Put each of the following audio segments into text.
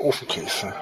Ofenkäse.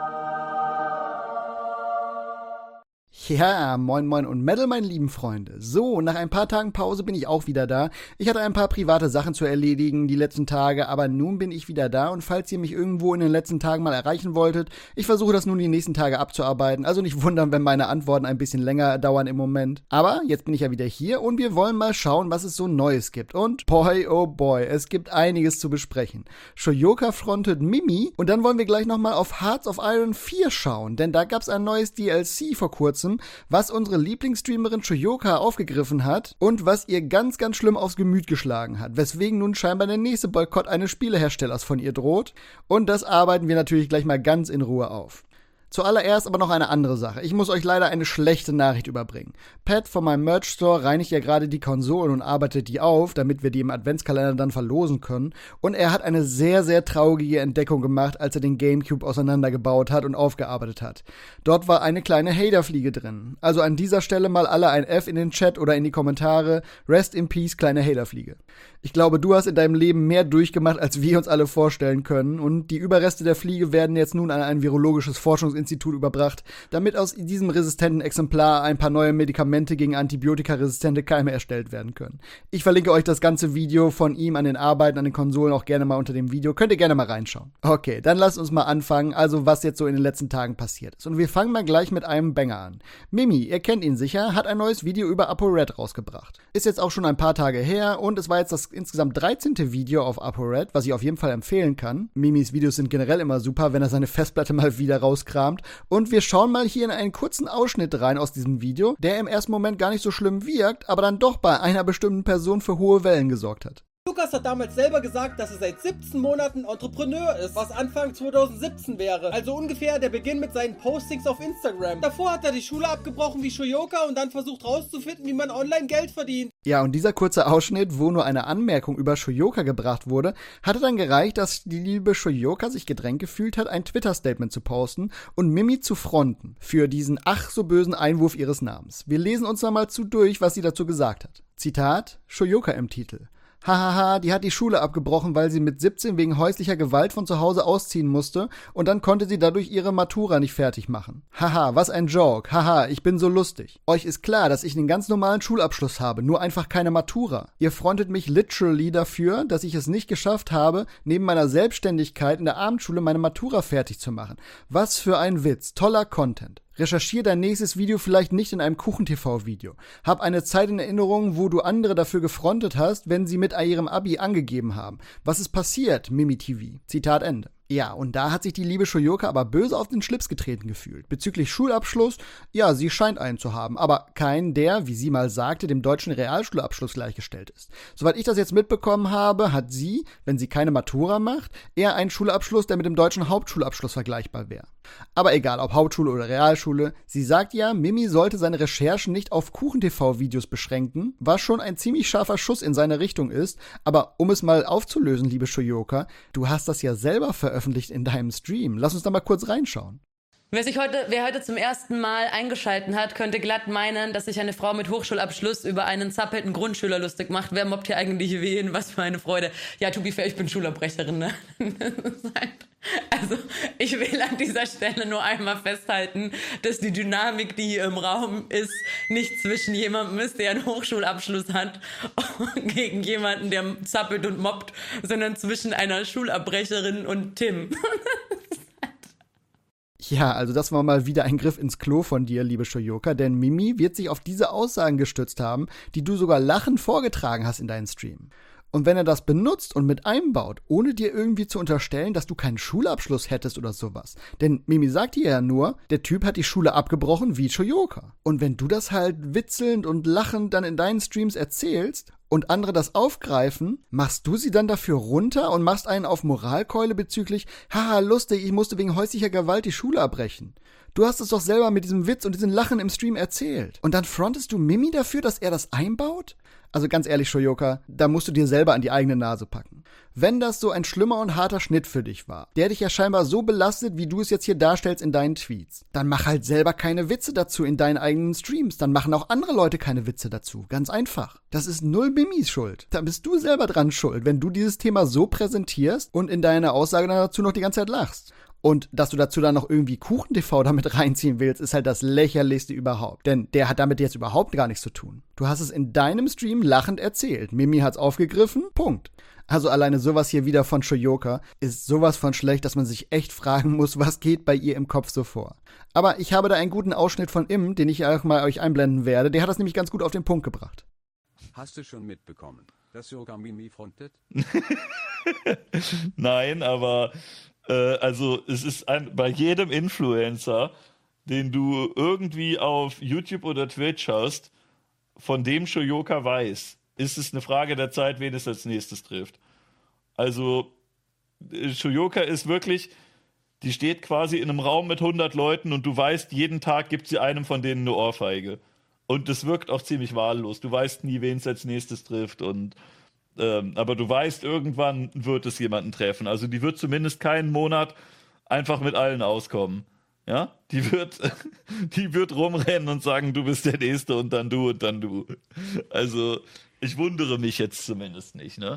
Ja, moin moin und Metal, meine lieben Freunde. So, nach ein paar Tagen Pause bin ich auch wieder da. Ich hatte ein paar private Sachen zu erledigen die letzten Tage, aber nun bin ich wieder da und falls ihr mich irgendwo in den letzten Tagen mal erreichen wolltet, ich versuche das nun die nächsten Tage abzuarbeiten, also nicht wundern, wenn meine Antworten ein bisschen länger dauern im Moment. Aber jetzt bin ich ja wieder hier und wir wollen mal schauen, was es so Neues gibt. Und boy, oh boy, es gibt einiges zu besprechen. Shoyoka frontet Mimi und dann wollen wir gleich nochmal auf Hearts of Iron 4 schauen, denn da gab's ein neues DLC vor kurzem, was unsere Lieblingsstreamerin Shoyoka aufgegriffen hat und was ihr ganz, ganz schlimm aufs Gemüt geschlagen hat, weswegen nun scheinbar der nächste Boykott eines Spieleherstellers von ihr droht. Und das arbeiten wir natürlich gleich mal ganz in Ruhe auf. Zuallererst aber noch eine andere Sache. Ich muss euch leider eine schlechte Nachricht überbringen. Pat von meinem Merch-Store reinigt ja gerade die Konsolen und arbeitet die auf, damit wir die im Adventskalender dann verlosen können. Und er hat eine sehr, sehr traurige Entdeckung gemacht, als er den Gamecube auseinandergebaut hat und aufgearbeitet hat. Dort war eine kleine Haterfliege drin. Also an dieser Stelle mal alle ein F in den Chat oder in die Kommentare. Rest in Peace, kleine Haterfliege. Ich glaube, du hast in deinem Leben mehr durchgemacht, als wir uns alle vorstellen können. Und die Überreste der Fliege werden jetzt nun an ein virologisches Forschungsinstitut überbracht, damit aus diesem resistenten Exemplar ein paar neue Medikamente gegen antibiotikaresistente Keime erstellt werden können. Ich verlinke euch das ganze Video von ihm an den Arbeiten, an den Konsolen auch gerne mal unter dem Video. Könnt ihr gerne mal reinschauen. Okay, dann lasst uns mal anfangen, also was jetzt so in den letzten Tagen passiert ist. Und wir fangen mal gleich mit einem Banger an. Mimi, ihr kennt ihn sicher, hat ein neues Video über ApoRed rausgebracht. Ist jetzt auch schon ein paar Tage her und es war jetzt das insgesamt 13. Video auf ApoRed, was ich auf jeden Fall empfehlen kann. Mimis Videos sind generell immer super, wenn er seine Festplatte mal wieder rauskramt. Und wir schauen mal hier in einen kurzen Ausschnitt rein aus diesem Video, der im ersten Moment gar nicht so schlimm wirkt, aber dann doch bei einer bestimmten Person für hohe Wellen gesorgt hat. Lukas hat damals selber gesagt, dass er seit 17 Monaten Entrepreneur ist, was Anfang 2017 wäre. Also ungefähr der Beginn mit seinen Postings auf Instagram. Davor hat er die Schule abgebrochen wie Shoyoka und dann versucht rauszufinden, wie man online Geld verdient. Ja, und dieser kurze Ausschnitt, wo nur eine Anmerkung über Shoyoka gebracht wurde, hatte dann gereicht, dass die liebe Shoyoka sich gedrängt gefühlt hat, ein Twitter-Statement zu posten und Mimi zu fronten für diesen ach so bösen Einwurf ihres Namens. Wir lesen uns mal durch, was sie dazu gesagt hat. Zitat, Shoyoka im Titel. Hahaha, die hat die Schule abgebrochen, weil sie mit 17 wegen häuslicher Gewalt von zu Hause ausziehen musste und dann konnte sie dadurch ihre Matura nicht fertig machen. Haha, was ein Joke. Haha, ich bin so lustig. Euch ist klar, dass ich einen ganz normalen Schulabschluss habe, nur einfach keine Matura. Ihr frontet mich literally dafür, dass ich es nicht geschafft habe, neben meiner Selbstständigkeit in der Abendschule meine Matura fertig zu machen. Was für ein Witz. Toller Content. Recherchier dein nächstes Video vielleicht nicht in einem Kuchen-TV-Video. Hab eine Zeit in Erinnerung, wo du andere dafür gefrontet hast, wenn sie mit ihrem Abi angegeben haben. Was ist passiert, Mimi TV? Zitat Ende. Ja, und da hat sich die liebe Shoyoka aber böse auf den Schlips getreten gefühlt. Bezüglich Schulabschluss, ja, sie scheint einen zu haben, aber keinen, der, wie sie mal sagte, dem deutschen Realschulabschluss gleichgestellt ist. Soweit ich das jetzt mitbekommen habe, hat sie, wenn sie keine Matura macht, eher einen Schulabschluss, der mit dem deutschen Hauptschulabschluss vergleichbar wäre. Aber egal, ob Hauptschule oder Realschule, sie sagt ja, Mimi sollte seine Recherchen nicht auf Kuchen-TV-Videos beschränken, was schon ein ziemlich scharfer Schuss in seine Richtung ist, aber um es mal aufzulösen, liebe Shoyoka, du hast das ja selber veröffentlicht in deinem Stream. Lass uns da mal kurz reinschauen. Wer heute zum ersten Mal eingeschalten hat, könnte glatt meinen, dass sich eine Frau mit Hochschulabschluss über einen zappelnden Grundschüler lustig macht. Wer mobbt hier eigentlich wen? Was für eine Freude. Ja, to be fair, ich bin Schulabbrecherin, ne? Also, ich will an dieser Stelle nur einmal festhalten, dass die Dynamik, die hier im Raum ist, nicht zwischen jemandem ist, der einen Hochschulabschluss hat, gegen jemanden, der zappelt und mobbt, sondern zwischen einer Schulabbrecherin und Tim. Ja, also das war mal wieder ein Griff ins Klo von dir, liebe Shoyoka, denn Mimi wird sich auf diese Aussagen gestützt haben, die du sogar lachend vorgetragen hast in deinen Stream. Und wenn er das benutzt und mit einbaut, ohne dir irgendwie zu unterstellen, dass du keinen Schulabschluss hättest oder sowas. Denn Mimi sagt dir ja nur, der Typ hat die Schule abgebrochen wie Shoyoka. Und wenn du das halt witzelnd und lachend dann in deinen Streams erzählst und andere das aufgreifen, machst du sie dann dafür runter und machst einen auf Moralkeule bezüglich, haha, lustig, ich musste wegen häuslicher Gewalt die Schule abbrechen. Du hast es doch selber mit diesem Witz und diesem Lachen im Stream erzählt. Und dann frontest du Mimi dafür, dass er das einbaut? Also ganz ehrlich, Shoyoka, da musst du dir selber an die eigene Nase packen. Wenn das so ein schlimmer und harter Schnitt für dich war, der dich ja scheinbar so belastet, wie du es jetzt hier darstellst in deinen Tweets, dann mach halt selber keine Witze dazu in deinen eigenen Streams. Dann machen auch andere Leute keine Witze dazu. Ganz einfach. Das ist null Mimis Schuld. Da bist du selber dran schuld, wenn du dieses Thema so präsentierst und in deiner Aussage dann dazu noch die ganze Zeit lachst. Und dass du dazu dann noch irgendwie Kuchen-TV damit reinziehen willst, ist halt das Lächerlichste überhaupt. Denn der hat damit jetzt überhaupt gar nichts zu tun. Du hast es in deinem Stream lachend erzählt. Mimi hat's aufgegriffen, Punkt. Also alleine sowas hier wieder von Shoyoka ist sowas von schlecht, dass man sich echt fragen muss, was geht bei ihr im Kopf so vor. Aber ich habe da einen guten Ausschnitt von Im, den ich auch mal euch einblenden werde. Der hat das nämlich ganz gut auf den Punkt gebracht. Hast du schon mitbekommen, dass Yoga Mimi frontet? Nein, aber also es ist bei jedem Influencer, den du irgendwie auf YouTube oder Twitch hast, von dem Shoyoka weiß, ist es eine Frage der Zeit, wen es als nächstes trifft. Also Shoyoka ist wirklich, die steht quasi in einem Raum mit 100 Leuten und du weißt, jeden Tag gibt sie einem von denen eine Ohrfeige. Und das wirkt auch ziemlich wahllos. Du weißt nie, wen es als nächstes trifft. Aber du weißt, irgendwann wird es jemanden treffen. Also die wird zumindest keinen Monat einfach mit allen auskommen. Ja? Die wird rumrennen und sagen, du bist der Nächste und dann du und dann du. Also ich wundere mich jetzt zumindest nicht, ne?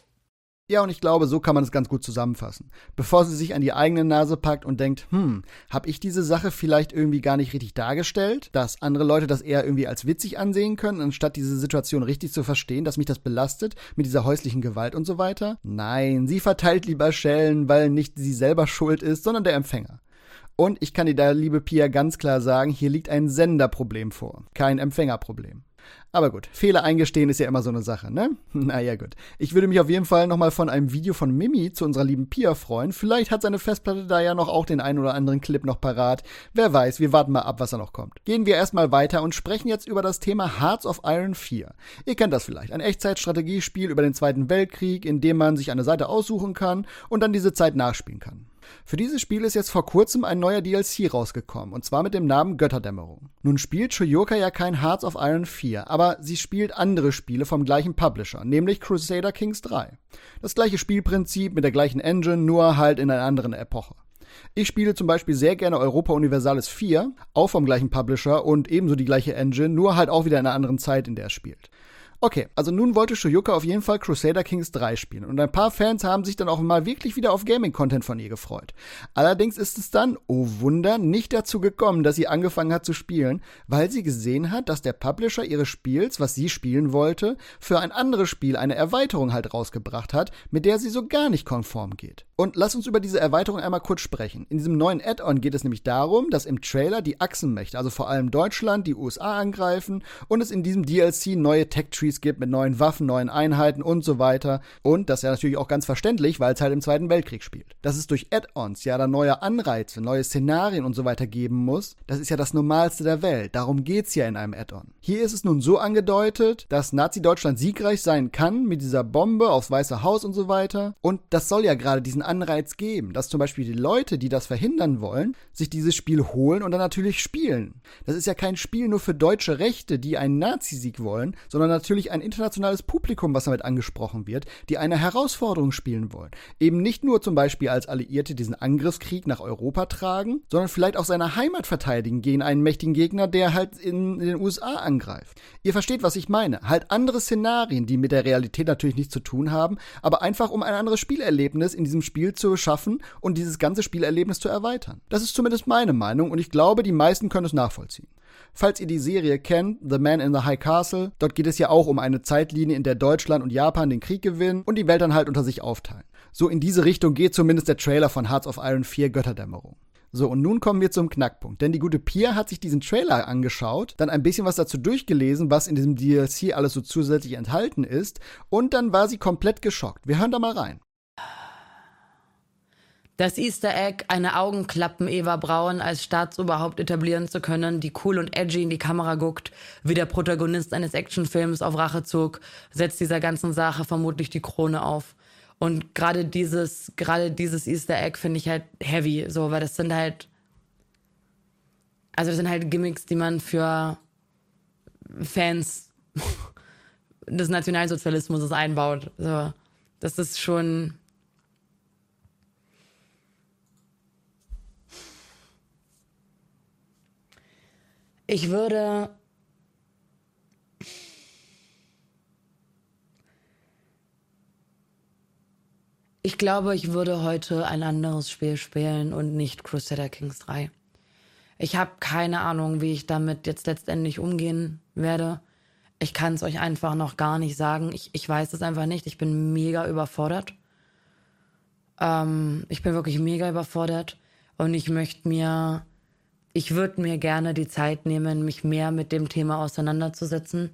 Ja, und ich glaube, so kann man es ganz gut zusammenfassen. Bevor sie sich an die eigene Nase packt und denkt, hab ich diese Sache vielleicht irgendwie gar nicht richtig dargestellt, dass andere Leute das eher irgendwie als witzig ansehen können, anstatt diese Situation richtig zu verstehen, dass mich das belastet mit dieser häuslichen Gewalt und so weiter? Nein, sie verteilt lieber Schellen, weil nicht sie selber schuld ist, sondern der Empfänger. Und ich kann dir da, liebe Pia, ganz klar sagen, hier liegt ein Senderproblem vor, kein Empfängerproblem. Aber gut, Fehler eingestehen ist ja immer so eine Sache, ne? Naja, gut. Ich würde mich auf jeden Fall nochmal von einem Video von Mimi zu unserer lieben Pia freuen. Vielleicht hat seine Festplatte da ja noch auch den einen oder anderen Clip noch parat. Wer weiß, wir warten mal ab, was da noch kommt. Gehen wir erstmal weiter und sprechen jetzt über das Thema Hearts of Iron 4. Ihr kennt das vielleicht, ein Echtzeitstrategiespiel über den Zweiten Weltkrieg, in dem man sich eine Seite aussuchen kann und dann diese Zeit nachspielen kann. Für dieses Spiel ist jetzt vor kurzem ein neuer DLC rausgekommen, und zwar mit dem Namen Götterdämmerung. Nun spielt Shoyoka ja kein Hearts of Iron 4, aber sie spielt andere Spiele vom gleichen Publisher, nämlich Crusader Kings 3. Das gleiche Spielprinzip mit der gleichen Engine, nur halt in einer anderen Epoche. Ich spiele zum Beispiel sehr gerne Europa Universalis 4, auch vom gleichen Publisher und ebenso die gleiche Engine, nur halt auch wieder in einer anderen Zeit, in der es spielt. Okay, also nun wollte Shoyoka auf jeden Fall Crusader Kings 3 spielen und ein paar Fans haben sich dann auch mal wirklich wieder auf Gaming-Content von ihr gefreut. Allerdings ist es dann, oh Wunder, nicht dazu gekommen, dass sie angefangen hat zu spielen, weil sie gesehen hat, dass der Publisher ihres Spiels, was sie spielen wollte, für ein anderes Spiel eine Erweiterung halt rausgebracht hat, mit der sie so gar nicht konform geht. Und lass uns über diese Erweiterung einmal kurz sprechen. In diesem neuen Add-on geht es nämlich darum, dass im Trailer die Achsenmächte, also vor allem Deutschland, die USA angreifen und es in diesem DLC neue Tech-Trees gibt mit neuen Waffen, neuen Einheiten und so weiter. Und das ist ja natürlich auch ganz verständlich, weil es halt im Zweiten Weltkrieg spielt. Dass es durch Add-ons ja dann neue Anreize, neue Szenarien und so weiter geben muss, das ist ja das Normalste der Welt. Darum geht's ja in einem Add-on. Hier ist es nun so angedeutet, dass Nazi-Deutschland siegreich sein kann mit dieser Bombe aufs Weiße Haus und so weiter. Und das soll ja gerade diesen Anreiz geben, dass zum Beispiel die Leute, die das verhindern wollen, sich dieses Spiel holen und dann natürlich spielen. Das ist ja kein Spiel nur für deutsche Rechte, die einen Nazi-Sieg wollen, sondern natürlich ein internationales Publikum, was damit angesprochen wird, die eine Herausforderung spielen wollen. Eben nicht nur zum Beispiel als Alliierte diesen Angriffskrieg nach Europa tragen, sondern vielleicht auch seine Heimat verteidigen gegen einen mächtigen Gegner, der halt in den USA angreift. Ihr versteht, was ich meine. Halt andere Szenarien, die mit der Realität natürlich nichts zu tun haben, aber einfach um ein anderes Spielerlebnis in diesem Spiel zu schaffen und dieses ganze Spielerlebnis zu erweitern. Das ist zumindest meine Meinung und ich glaube, die meisten können es nachvollziehen. Falls ihr die Serie kennt, The Man in the High Castle, dort geht es ja auch um eine Zeitlinie, in der Deutschland und Japan den Krieg gewinnen und die Welt dann halt unter sich aufteilen. So in diese Richtung geht zumindest der Trailer von Hearts of Iron 4 Götterdämmerung. So, und nun kommen wir zum Knackpunkt, denn die gute Pia hat sich diesen Trailer angeschaut, dann ein bisschen was dazu durchgelesen, was in diesem DLC alles so zusätzlich enthalten ist, und dann war sie komplett geschockt. Wir hören da mal rein. Das Easter Egg, eine Augenklappen-Eva Braun als Staatsoberhaupt etablieren zu können, die cool und edgy in die Kamera guckt, wie der Protagonist eines Actionfilms auf Rachezug, setzt dieser ganzen Sache vermutlich die Krone auf. Und gerade dieses Easter Egg finde ich halt heavy, so, weil das sind halt Gimmicks, die man für Fans des Nationalsozialismus einbaut. So, das ist schon... Ich würde Ich glaube, ich würde heute ein anderes Spiel spielen und nicht Crusader Kings 3. Ich habe keine Ahnung, wie ich damit jetzt letztendlich umgehen werde. Ich kann es euch einfach noch gar nicht sagen. Ich weiß es einfach nicht. Ich bin mega überfordert. Ich bin wirklich mega überfordert. Und ich würde mir gerne die Zeit nehmen, mich mehr mit dem Thema auseinanderzusetzen.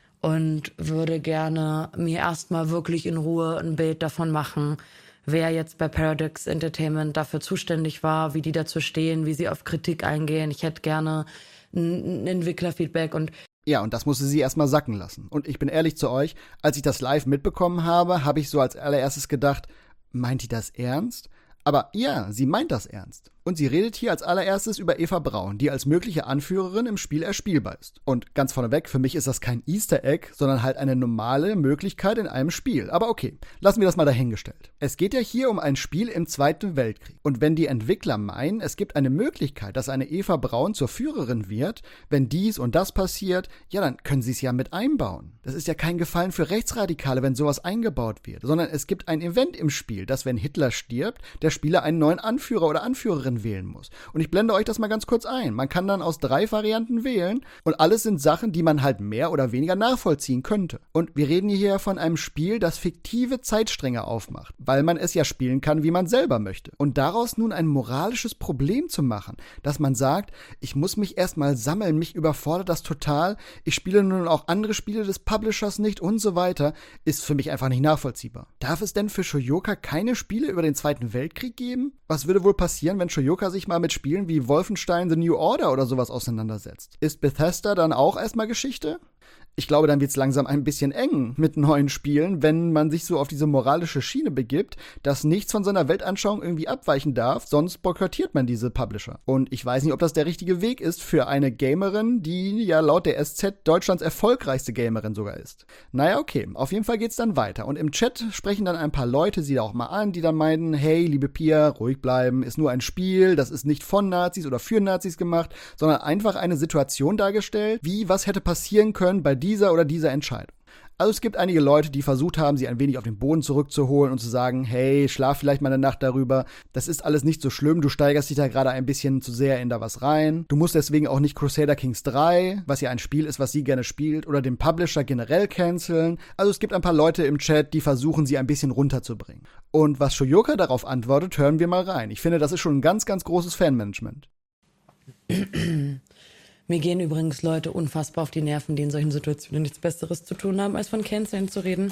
Und würde gerne mir erstmal wirklich in Ruhe ein Bild davon machen, wer jetzt bei Paradox Entertainment dafür zuständig war, wie die dazu stehen, wie sie auf Kritik eingehen. Ich hätte gerne ein Entwicklerfeedback und Ja, und das musste sie erstmal sacken lassen. Und ich bin ehrlich zu euch, als ich das live mitbekommen habe, habe ich so als allererstes gedacht, meint die das ernst? Aber ja, sie meint das ernst. Und sie redet hier als allererstes über Eva Braun, die als mögliche Anführerin im Spiel erspielbar ist. Und ganz vorneweg, für mich ist das kein Easter Egg, sondern halt eine normale Möglichkeit in einem Spiel. Aber okay, lassen wir das mal dahingestellt. Es geht ja hier um ein Spiel im Zweiten Weltkrieg. Und wenn die Entwickler meinen, es gibt eine Möglichkeit, dass eine Eva Braun zur Führerin wird, wenn dies und das passiert, ja, dann können sie es ja mit einbauen. Das ist ja kein Gefallen für Rechtsradikale, wenn sowas eingebaut wird, sondern es gibt ein Event im Spiel, dass wenn Hitler stirbt, der Spieler einen neuen Anführer oder Anführerin wählen muss. Und ich blende euch das mal ganz kurz ein. Man kann dann aus 3 Varianten wählen und alles sind Sachen, die man halt mehr oder weniger nachvollziehen könnte. Und wir reden hier von einem Spiel, das fiktive Zeitstränge aufmacht, weil man es ja spielen kann, wie man selber möchte. Und daraus nun ein moralisches Problem zu machen, dass man sagt, ich muss mich erstmal sammeln, mich überfordert das total, ich spiele nun auch andere Spiele des Publishers nicht und so weiter, ist für mich einfach nicht nachvollziehbar. Darf es denn für Shoyoka keine Spiele über den Zweiten Weltkrieg geben? Was würde wohl passieren, wenn Shoyoka sich mal mit Spielen wie Wolfenstein The New Order oder sowas auseinandersetzt? Ist Bethesda dann auch erstmal Geschichte? Ich glaube, dann wird's langsam ein bisschen eng mit neuen Spielen, wenn man sich so auf diese moralische Schiene begibt, dass nichts von seiner Weltanschauung irgendwie abweichen darf, sonst boykottiert man diese Publisher. Und ich weiß nicht, ob das der richtige Weg ist für eine Gamerin, die ja laut der SZ Deutschlands erfolgreichste Gamerin sogar ist. Naja, okay, auf jeden Fall geht's dann weiter. Und im Chat sprechen dann ein paar Leute sie da auch mal an, die dann meinen, hey, liebe Pia, ruhig bleiben, ist nur ein Spiel, das ist nicht von Nazis oder für Nazis gemacht, sondern einfach eine Situation dargestellt, wie was hätte passieren können bei dieser oder dieser Entscheidung. Also es gibt einige Leute, die versucht haben, sie ein wenig auf den Boden zurückzuholen und zu sagen, hey, schlaf vielleicht mal eine Nacht darüber, das ist alles nicht so schlimm, du steigerst dich da gerade ein bisschen zu sehr in da was rein. Du musst deswegen auch nicht Crusader Kings 3, was ja ein Spiel ist, was sie gerne spielt, oder den Publisher generell canceln. Also es gibt ein paar Leute im Chat, die versuchen, sie ein bisschen runterzubringen. Und was Shoyoka darauf antwortet, hören wir mal rein. Ich finde, das ist schon ein ganz, ganz großes Fanmanagement. Mir gehen übrigens Leute unfassbar auf die Nerven, die in solchen Situationen nichts Besseres zu tun haben, als von Canceln zu reden.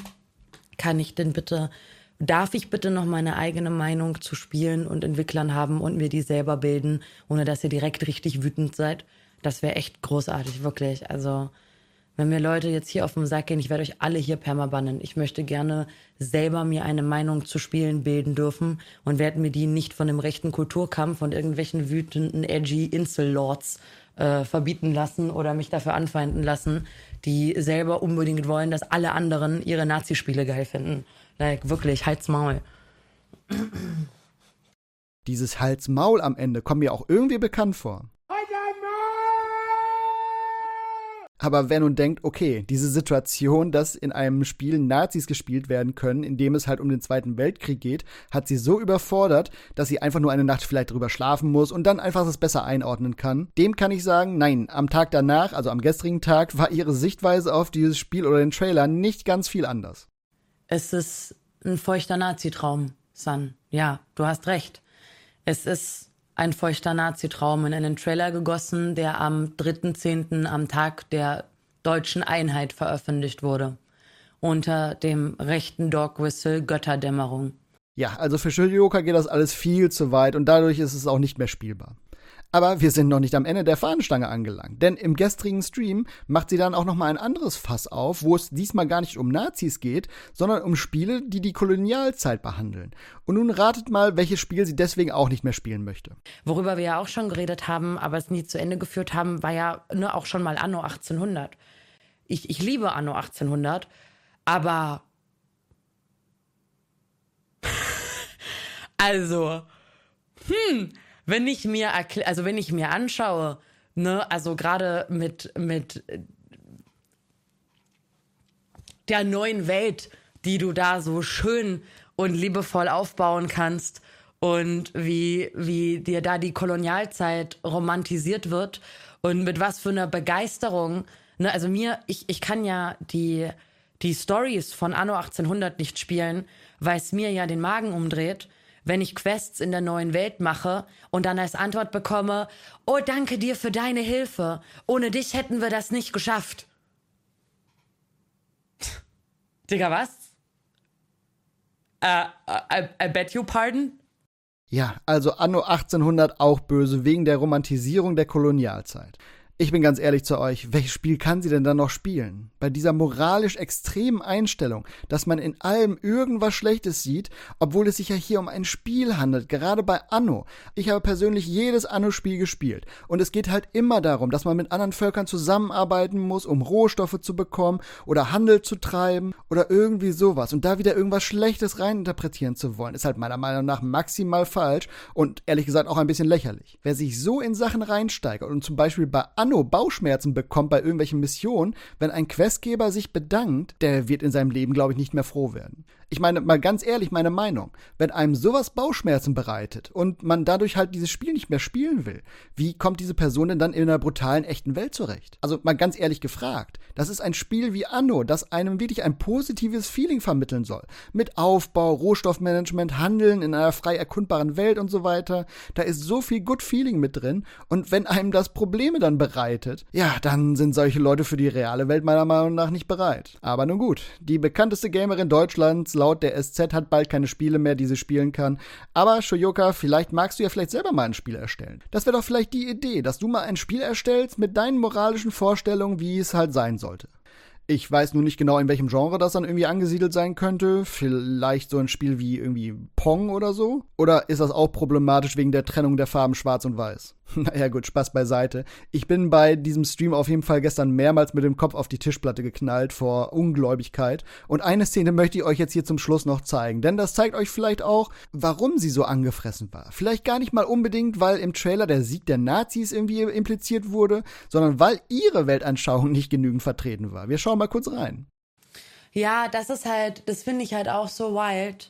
Darf ich bitte noch meine eigene Meinung zu Spielen und Entwicklern haben und mir die selber bilden, ohne dass ihr direkt richtig wütend seid? Das wäre echt großartig, wirklich. Also, wenn mir Leute jetzt hier auf den Sack gehen, ich werde euch alle hier permabannen. Ich möchte gerne selber mir eine Meinung zu Spielen bilden dürfen und werde mir die nicht von dem rechten Kulturkampf und irgendwelchen wütenden, edgy Insel-Lords verbieten lassen oder mich dafür anfeinden lassen, die selber unbedingt wollen, dass alle anderen ihre Nazi-Spiele geil finden. Like, wirklich, halt's Maul. Dieses Hals-Maul am Ende kommt mir auch irgendwie bekannt vor. Aber wer nun denkt, okay, diese Situation, dass in einem Spiel Nazis gespielt werden können, in dem es halt um den Zweiten Weltkrieg geht, hat sie so überfordert, dass sie einfach nur eine Nacht vielleicht drüber schlafen muss und dann einfach das besser einordnen kann. Dem kann ich sagen, nein, am Tag danach, also am gestrigen Tag, war ihre Sichtweise auf dieses Spiel oder den Trailer nicht ganz viel anders. Es ist ein feuchter Nazitraum, San. Ja, du hast recht. Es ist ein feuchter Nazitraum in einen Trailer gegossen, der am 3.10. am Tag der deutschen Einheit veröffentlicht wurde. Unter dem rechten Dog Whistle Götterdämmerung. Ja, also für Shoyoka geht das alles viel zu weit und dadurch ist es auch nicht mehr spielbar. Aber wir sind noch nicht am Ende der Fahnenstange angelangt, denn im gestrigen Stream macht sie dann auch noch mal ein anderes Fass auf, wo es diesmal gar nicht um Nazis geht, sondern um Spiele, die die Kolonialzeit behandeln. Und nun ratet mal, welches Spiel sie deswegen auch nicht mehr spielen möchte. Worüber wir ja auch schon geredet haben, aber es nie zu Ende geführt haben, war ja auch schon mal Anno 1800. Ich liebe Anno 1800, aber also, wenn ich mir anschaue, ne, also gerade mit der neuen Welt, die du da so schön und liebevoll aufbauen kannst und wie dir da die Kolonialzeit romantisiert wird und mit was für einer Begeisterung. Ne, also ich kann ja die Stories von Anno 1800 nicht spielen, weil es mir ja den Magen umdreht, wenn ich Quests in der neuen Welt mache und dann als Antwort bekomme, oh, danke dir für deine Hilfe. Ohne dich hätten wir das nicht geschafft. Digga, was? I beg you pardon? Ja, also Anno 1800 auch böse, wegen der Romantisierung der Kolonialzeit. Ich bin ganz ehrlich zu euch, welches Spiel kann sie denn dann noch spielen? Bei dieser moralisch extremen Einstellung, dass man in allem irgendwas Schlechtes sieht, obwohl es sich ja hier um ein Spiel handelt, gerade bei Anno. Ich habe persönlich jedes Anno-Spiel gespielt und es geht halt immer darum, dass man mit anderen Völkern zusammenarbeiten muss, um Rohstoffe zu bekommen oder Handel zu treiben oder irgendwie sowas. Und da wieder irgendwas Schlechtes reininterpretieren zu wollen, ist halt meiner Meinung nach maximal falsch und ehrlich gesagt auch ein bisschen lächerlich. Wer sich so in Sachen reinsteigert und zum Beispiel bei Anno Bauchschmerzen bekommt bei irgendwelchen Missionen, wenn ein Questgeber sich bedankt, der wird in seinem Leben, glaube ich, nicht mehr froh werden. Ich meine, mal ganz ehrlich, meine Meinung, wenn einem sowas Bauchschmerzen bereitet und man dadurch halt dieses Spiel nicht mehr spielen will, wie kommt diese Person denn dann in einer brutalen, echten Welt zurecht? Also mal ganz ehrlich gefragt, das ist ein Spiel wie Anno, das einem wirklich ein positives Feeling vermitteln soll. Mit Aufbau, Rohstoffmanagement, Handeln in einer frei erkundbaren Welt und so weiter. Da ist so viel Good Feeling mit drin und wenn einem das Probleme dann bereitet, ja, dann sind solche Leute für die reale Welt meiner Meinung nach nicht bereit. Aber nun gut, die bekannteste Gamerin Deutschlands laut der SZ hat bald keine Spiele mehr, die sie spielen kann. Aber Shoyoka, vielleicht magst du ja vielleicht selber mal ein Spiel erstellen. Das wäre doch vielleicht die Idee, dass du mal ein Spiel erstellst mit deinen moralischen Vorstellungen, wie es halt sein sollte. Ich weiß nur nicht genau, in welchem Genre das dann irgendwie angesiedelt sein könnte. Vielleicht so ein Spiel wie irgendwie Pong oder so? Oder ist das auch problematisch wegen der Trennung der Farben Schwarz und Weiß? Naja gut, Spaß beiseite. Ich bin bei diesem Stream auf jeden Fall gestern mehrmals mit dem Kopf auf die Tischplatte geknallt vor Ungläubigkeit. Und eine Szene möchte ich euch jetzt hier zum Schluss noch zeigen. Denn das zeigt euch vielleicht auch, warum sie so angefressen war. Vielleicht gar nicht mal unbedingt, weil im Trailer der Sieg der Nazis irgendwie impliziert wurde, sondern weil ihre Weltanschauung nicht genügend vertreten war. Wir schauen mal kurz rein. Ja, das finde ich halt auch so wild,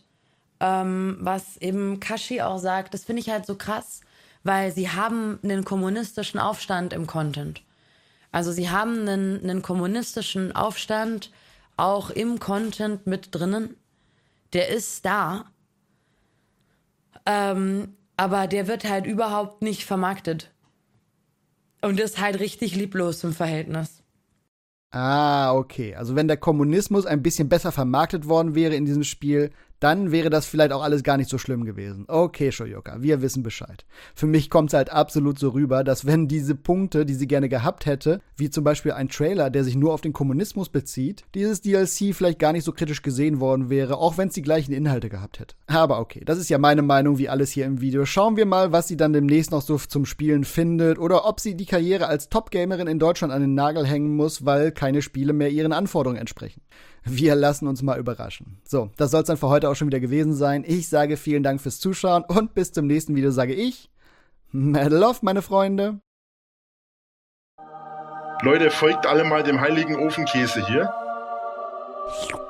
was eben Kashi auch sagt. Das finde ich halt so krass, weil sie haben einen kommunistischen Aufstand im Content. Also sie haben einen kommunistischen Aufstand auch im Content mit drinnen. Der ist da. Aber der wird halt überhaupt nicht vermarktet. Und ist halt richtig lieblos im Verhältnis. Ah, okay. Also wenn der Kommunismus ein bisschen besser vermarktet worden wäre in diesem Spiel, dann wäre das vielleicht auch alles gar nicht so schlimm gewesen. Okay, Shoyoka, wir wissen Bescheid. Für mich kommt es halt absolut so rüber, dass wenn diese Punkte, die sie gerne gehabt hätte, wie zum Beispiel ein Trailer, der sich nur auf den Kommunismus bezieht, dieses DLC vielleicht gar nicht so kritisch gesehen worden wäre, auch wenn es die gleichen Inhalte gehabt hätte. Aber okay, das ist ja meine Meinung, wie alles hier im Video. Schauen wir mal, was sie dann demnächst noch so zum Spielen findet oder ob sie die Karriere als Top-Gamerin in Deutschland an den Nagel hängen muss, weil keine Spiele mehr ihren Anforderungen entsprechen. Wir lassen uns mal überraschen. So, das soll es dann für heute auch schon wieder gewesen sein. Ich sage vielen Dank fürs Zuschauen und bis zum nächsten Video sage ich Mad Love, meine Freunde. Leute, folgt alle mal dem heiligen Ofenkäse hier.